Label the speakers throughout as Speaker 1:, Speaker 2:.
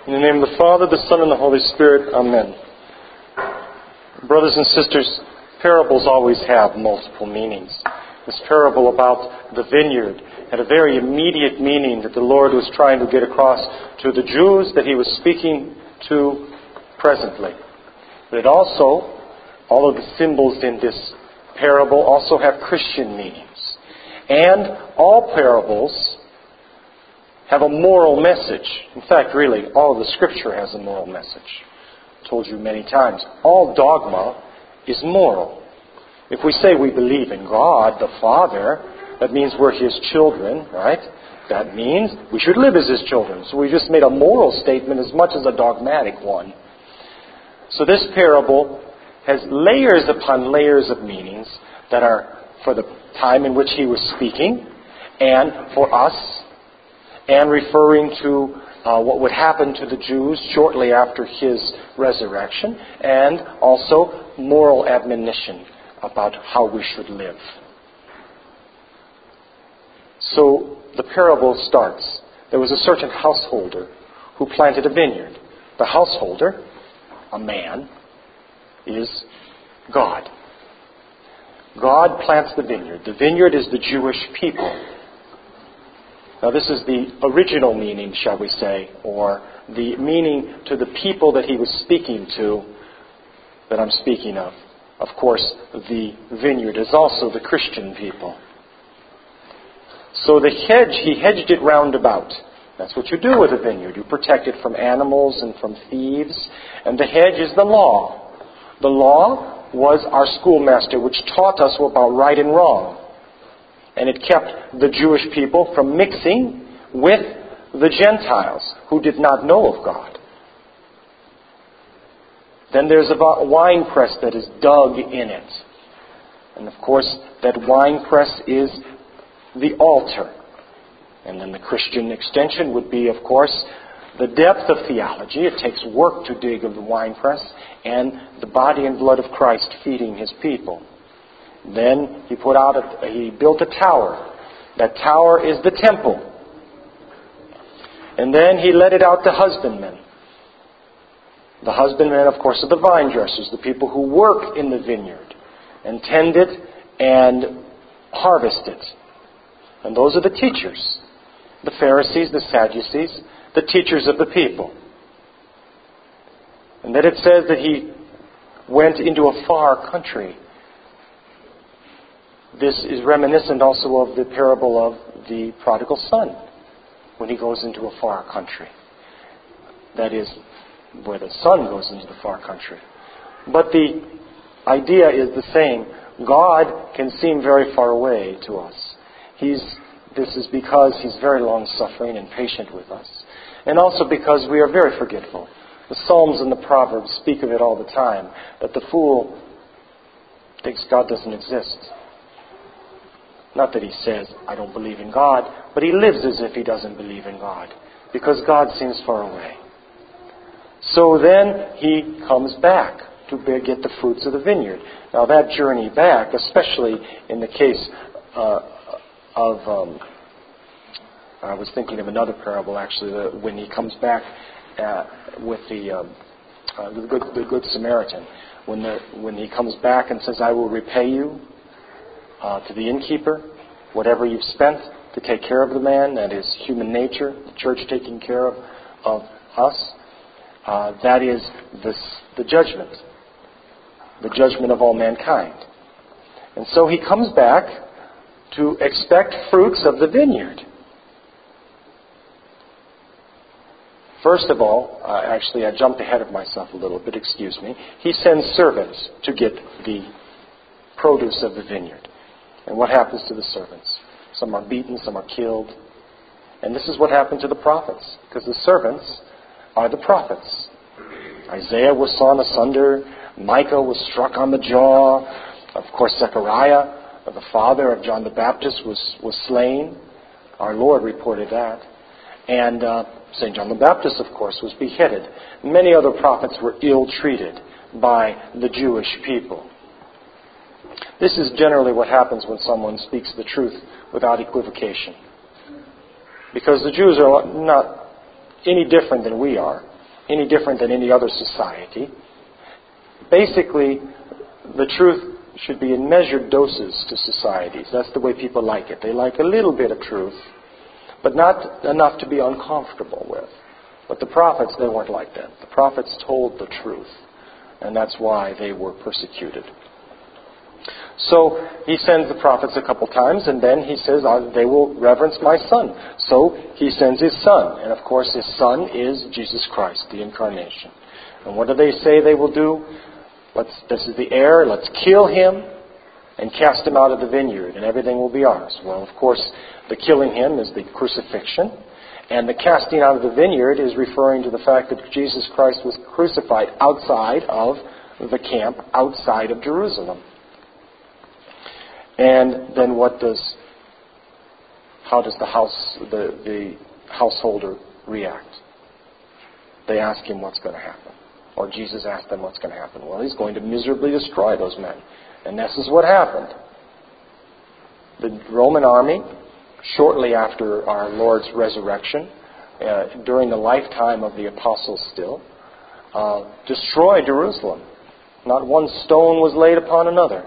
Speaker 1: In the name of the Father, the Son, and the Holy Spirit. Amen. Brothers and sisters, parables always have multiple meanings. This parable about the vineyard had a very immediate meaning that the Lord was trying to get across to the Jews that He was speaking to presently. But it also, all of the symbols in this parable also have Christian meanings. And all parables have a moral message. In fact, really, all of the Scripture has a moral message. I've told you many times, all dogma is moral. If we say we believe in God, the Father, that means we're His children, right? That means we should live as His children. So we just made a moral statement as much as a dogmatic one. So this parable has layers upon layers of meanings that are for the time in which He was speaking and for us, and referring to what would happen to the Jews shortly after His resurrection, and also moral admonition about how we should live. So the parable starts. There was a certain householder who planted a vineyard. The householder, a man, is God. God plants the vineyard. The vineyard is the Jewish people. Now this is the original meaning, shall we say, or the meaning to the people that He was speaking to that I'm speaking of. Of course, the vineyard is also the Christian people. So the hedge, He hedged it round about. That's what you do with a vineyard. You protect it from animals and from thieves. And the hedge is the law. The law was our schoolmaster, which taught us about right and wrong. And it kept the Jewish people from mixing with the Gentiles who did not know of God. Then there's a wine press that is dug in it. And of course, that wine press is the altar. And then the Christian extension would be, of course, the depth of theology. It takes work to dig of the wine press, and the body and blood of Christ feeding His people. Then He built a tower. That tower is the temple. And then He let it out to husbandmen. The husbandmen, of course, are the vine dressers, the people who work in the vineyard and tend it and harvest it. And those are the teachers. The Pharisees, the Sadducees, the teachers of the people. And then it says that He went into a far country. This is reminiscent also of the parable of the prodigal son, when he goes into a far country. That is, where the son goes into the far country. But the idea is the same. God can seem very far away to us. This is because He's very long-suffering and patient with us. And also because we are very forgetful. The Psalms and the Proverbs speak of it all the time, that the fool thinks God doesn't exist. Not that he says, I don't believe in God, but he lives as if he doesn't believe in God, because God seems far away. So then he comes back to get the fruits of the vineyard. Now that journey back, especially in the case I was thinking of another parable actually, when he comes back with the Good Samaritan, when he comes back and says, I will repay you to the innkeeper whatever you've spent to take care of the man, that is human nature, the church taking care of us. That is the judgment of all mankind. And so he comes back to expect fruits of the vineyard. First of all, actually I jumped ahead of myself a little bit, excuse me. He sends servants to get the produce of the vineyard. And what happens to the servants? Some are beaten, some are killed. And this is what happened to the prophets, because the servants are the prophets. Isaiah was sawn asunder. Micah was struck on the jaw. Of course, Zechariah, the father of John the Baptist, was slain. Our Lord reported that. And St. John the Baptist, of course, was beheaded. Many other prophets were ill-treated by the Jewish people. This is generally what happens when someone speaks the truth without equivocation. Because the Jews are not any different than we are. any different than any other society. Basically, the truth should be in measured doses to societies. That's the way people like it. They like a little bit of truth, but not enough to be uncomfortable with. But the prophets, they weren't like that. The prophets told the truth, and that's why they were persecuted. So he sends the prophets a couple times, and then he says, they will reverence my Son. So he sends his Son, and of course his Son is Jesus Christ, the Incarnation. And what do they say they will do? This is the heir, let's kill him and cast him out of the vineyard, and everything will be ours. Well, of course, the killing him is the crucifixion, and the casting out of the vineyard is referring to the fact that Jesus Christ was crucified outside of the camp, outside of Jerusalem. And then how does the householder react? They ask him what's going to happen. Or Jesus asked them what's going to happen. Well, he's going to miserably destroy those men. And this is what happened. The Roman army, shortly after our Lord's resurrection, during the lifetime of the apostles still, destroyed Jerusalem. Not one stone was laid upon another.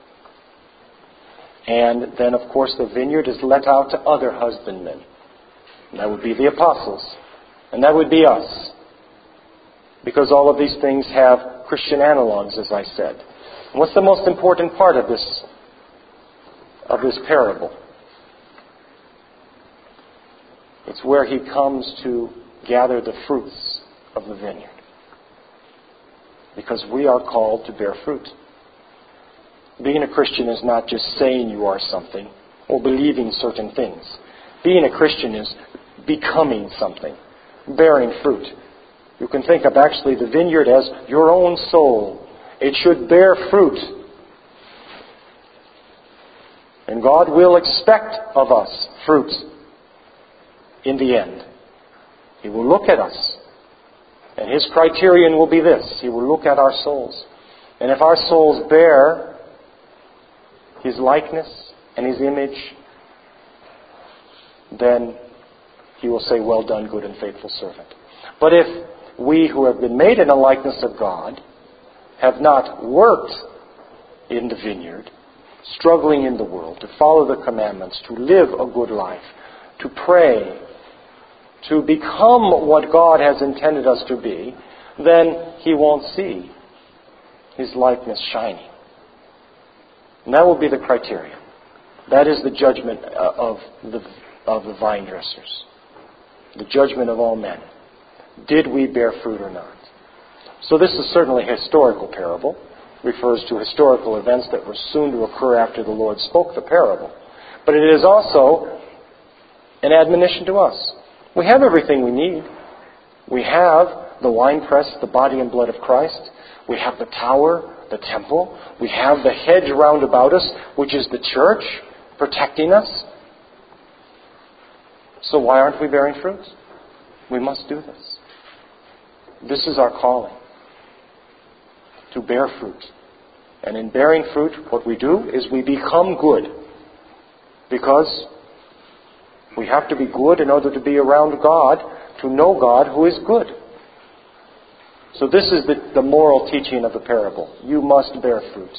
Speaker 1: And then, of course, the vineyard is let out to other husbandmen. And that would be the apostles. And that would be us. Because all of these things have Christian analogs, as I said. And what's the most important part of this parable? It's where he comes to gather the fruits of the vineyard. Because we are called to bear fruit. Being a Christian is not just saying you are something or believing certain things. Being a Christian is becoming something, bearing fruit. You can think of actually the vineyard as your own soul. It should bear fruit. And God will expect of us fruit in the end. He will look at us. And His criterion will be this. He will look at our souls. And if our souls bear His likeness and His image, then He will say, well done, good and faithful servant. But if we who have been made in the likeness of God have not worked in the vineyard, struggling in the world, to follow the commandments, to live a good life, to pray, to become what God has intended us to be, then He won't see His likeness shining. And that will be the criterion. That is the judgment of the vine dressers. The judgment of all men. Did we bear fruit or not? So this is certainly a historical parable. Refers to historical events that were soon to occur after the Lord spoke the parable. But it is also an admonition to us. We have everything we need. We have the winepress, the body and blood of Christ. We have the tower, the temple. We have the hedge round about us, which is the church, protecting us. So why aren't we bearing fruit? We must do this. This is our calling, to bear fruit. And in bearing fruit, what we do is we become good. Because we have to be good in order to be around God, to know God who is good. So this is the moral teaching of the parable. You must bear fruit.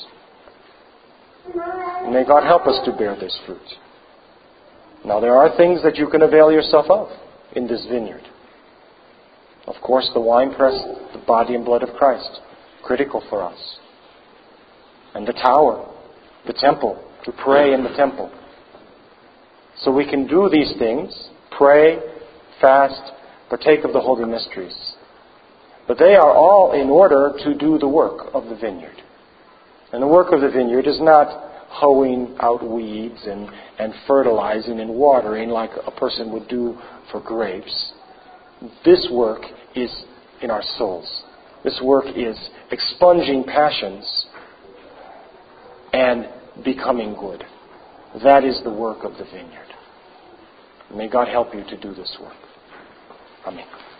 Speaker 1: And may God help us to bear this fruit. Now there are things that you can avail yourself of in this vineyard. Of course, the winepress, the body and blood of Christ, critical for us. And the tower, the temple, to pray in the temple. So we can do these things, pray, fast, partake of the holy mysteries. But they are all in order to do the work of the vineyard. And the work of the vineyard is not hoeing out weeds and fertilizing and watering like a person would do for grapes. This work is in our souls. This work is expunging passions and becoming good. That is the work of the vineyard. May God help you to do this work. Amen.